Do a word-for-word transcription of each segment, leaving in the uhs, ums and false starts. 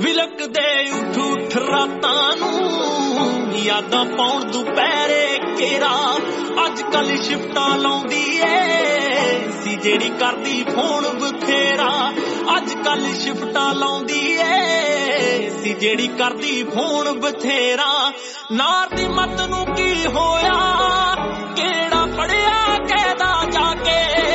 ਵਿਲਕਦੇ ਉੱਠ ਉੱਠ ਰਾਤਾਂ ਨੂੰ ਯਾਦਾਂ ਪਾਉਣ ਦੁਪਹਿਰੇ ਕੇਰਾ ਅੱਜ ਕੱਲ ਸ਼ਿਫਟਾਂ ਲਾਉਂਦੀ ਏ ਸੀ ਜਿਹੜੀ ਕਰਦੀ ਫੋਨ ਬਥੇਰਾ ਅੱਜ ਕੱਲ ਸ਼ਿਫਟਾਂ ਲਾਉਂਦੀ ਏ ਸੀ ਜਿਹੜੀ ਕਰਦੀ ਫੋਨ ਬਥੇਰਾ ਨਾਰ ਦੀ ਮੱਤ ਨੂੰ ਕੀ ਹੋਇਆ ਕਿਹੜਾ ਪੜਿਆ ਕਹਿਦਾ ਜਾ ਕੇ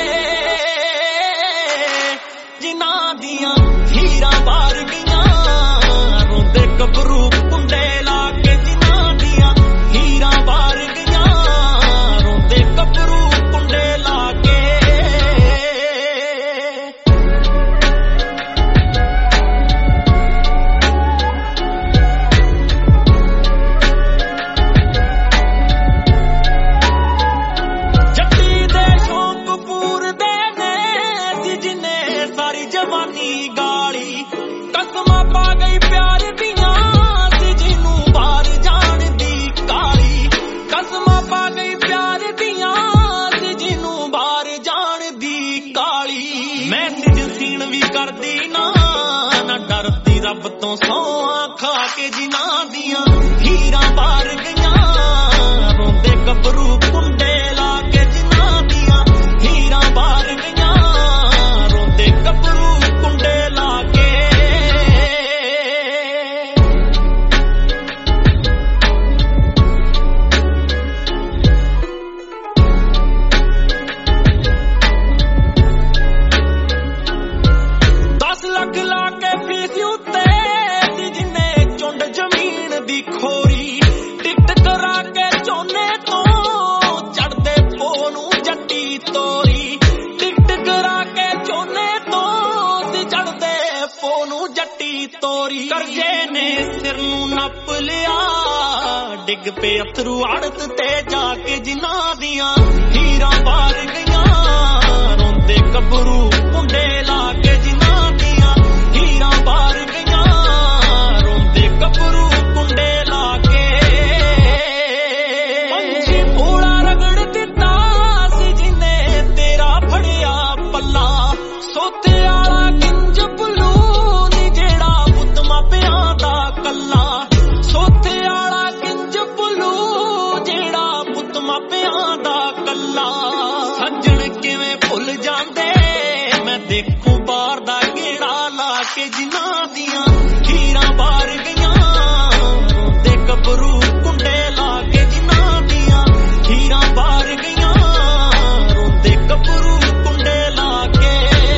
ਜਿਨ੍ਹਾਂ ਦੀਆਂ ਹੀਰਾਂ ਬਾਰ ਗਈਆਂ ਰੋਂਦੇ ਗੱਭਰੂ ਕੁੰਡੇ ਲਾ ਕੇ ਜਿਨ੍ਹਾਂ ਦੀਆਂ ਹੀਰਾਂ ਬਾਰ ਗਈਆਂ ਰੋਂਦੇ ਗੱਭਰੂ ਕੁੰਡੇ ਲਾ ਕੇ ਜੱਟੀ ਦੇ ਸ਼ੌਂਕ ਪੂਰਦੇ ਨੇ ਸੀ ਜਿੰਨੇ ਸਾਰੀ ਜਵਾਨੀ ਗਾਲੀ ਕਸਮਾਂ ਪਾ ਗਈ ਪਿਆਰ ਦੀਆਂ ਸੀ ਜਿਹਨੂੰ ਬਾਹਰ ਜਾਣ ਦੀ ਕਾਲੀ ਕਸਮਾਂ ਪਾ ਗਈ ਪਿਆਰ ਦੀਆਂ ਸੀ ਜਿਹਨੂੰ ਬਾਹਰ ਜਾਣ ਦੀ ਕਾਲੀ ਮੈਸੇਜ ਸੀਨ ਵੀ ਕਰਦੀ ਨਾ ਨਾ ਡਰਦੀ ਰੱਬ ਤੋਂ ਸੌਂਹਾਂ ਖਾ ਕੇ ਜਿਨ੍ਹਾਂ ਦੀਆਂ ਹੀਰਾਂ ਬਾਹਰ ਗਈਆਂ ਰੋਂਦੇ ਗੱਭਰੂ ਕੁੰਡੇ ਲਾ ਕੇ ਜਿਨ੍ਹਾਂ ਦੀਆਂ ਹੀਰਾਂ ਬਾਹਰ ਗਈਆਂ ਰੋਂਦੇ ਗੱਭਰੂ ਕੁੰਡੇ ਲਾ ਕੇ ਦਸ ਲੱਖ ਲਾ ਕੇ ਫੀਸ ਉੱਤੇ ਦੀ ਜਿੰਨੇ ਚੁੰਡ ਜ਼ਮੀਨ ਦੀ ਖੋਰੀ ਟਿਕਟ ਕਰਾ ਕੇ ਝੋਨੇ ਤੋਂ ਚੜਦੇ ਪੋ ਨੂੰ ਜੱਟੀ ਤੋਰੀ ਟਿਕਟ ਕਰਾ ਕੇ ਝੋਨੇ ਤੋਂ ਤੇ ਚੜਦੇ ਪੋ ਨੂੰ ਜੱਟੀ ਤੋਰੀ ਕਰਜ਼ੇ ਨੇ ਸਿਰ ਨੂੰ ਨੱਪ ਲਿਆ ਡਿੱਗ ਪਏ ਅਥਰੂ ਅੜਤ ਤੇ ਜਾ ਕੇ ਜਿਨ੍ਹਾਂ ਦੀਆਂ ਹੀਰਾਂ ਬਾਹਰ ਗਈਆਂ ਰੋਂਦੇ ਗੱਭਰੂ ਕੁੰਡੇ ਲਾ ਕੇ ਜਿਨ੍ਹਾਂ ਦੀਆਂ ਹੀਰਾਂ ਬਾਹਰ ਗਈਆਂ ਰੋਂਦੇ ਗੱਭਰੂ ਕੁੰਡੇ ਲਾ ਕੇ ਪੰਛੀ ਭੋਲਾ ਰਗੜ ਦਿੱਤਾ ਸੀ ਜਿਨੇ ਤੇਰਾ ਫੜਿਆ ਪੱਲਾ ਸੋਤੇ ਵਾਲਾ ਕਿੰਜ ਬਲੂ ਨੀ ਜਿਹੜਾ ਪੁੱਤ ਮਾਪਿਆਂ ਦਾ ਕੱਲਾ ਸੋਤੇ ਵਾਲਾ ਕਿੰਜ ਬਲੂ ਜਿਹੜਾ ਪੁੱਤ ਮਾਪਿਆਂ ਦਾ ਕੱਲਾ ਸੱਜਣ ਕਿਵੇਂ ਭੁੱਲ ਜਾਂਦੇ ਮੈਂ ਦੇਖੂ ਬਾਹਰ ਦਾ ਗੇੜਾ ਲਾ ਕੇ ਜਿਨ੍ਹਾਂ ਦੀਆਂ ਹੀਰਾਂ ਬਾਹਰ ਗਈਆਂ ਰੋਂਦੇ ਗੱਭਰੂ ਕੁੰਡੇ ਲਾ ਕੇ ਜਿਨ੍ਹਾਂ ਦੀਆਂ ਹੀਰਾਂ ਬਾਹਰ ਗਈਆਂ ਰੋਂਦੇ ਗੱਭਰੂ ਕੁੰਡੇ ਲਾ ਕੇ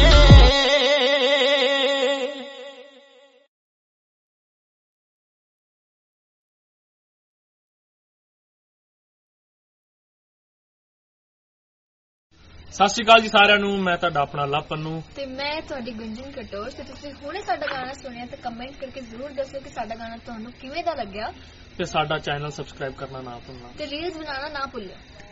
ਸਤਿ ਸ਼੍ਰੀ ਅਕਾਲ ਜੀ ਸਾਰਿਆਂ ਨੂੰ। ਮੈਂ ਤੁਹਾਡਾ ਆਪਣਾ ਲਵਪੰਨੂ ਤੇ ਮੈਂ ਤੁਹਾਡੀ ਗੁੰਜਨ ਕਟੋਚ ਤੇ ਤੁਸੀਂ ਹੁਣੇ ਸਾਡਾ ਗਾਣਾ ਸੁਣਿਆ ਤੇ ਕਮੈਂਟ ਕਰਕੇ ਜ਼ਰੂਰ ਦੱਸੋ ਕਿ ਸਾਡਾ ਗਾਣਾ ਤੁਹਾਨੂੰ ਕਿਵੇਂ ਦਾ ਲੱਗਿਆ ਤੇ ਸਾਡਾ ਚੈਨਲ ਸਬਸਕ੍ਰਾਈਬ ਕਰਨਾ ਨਾ ਭੁੱਲਣਾ ਤੇ ਰੀਲਸ ਬਣਾਉਣਾ ਨਾ ਭੁੱਲਿਓ।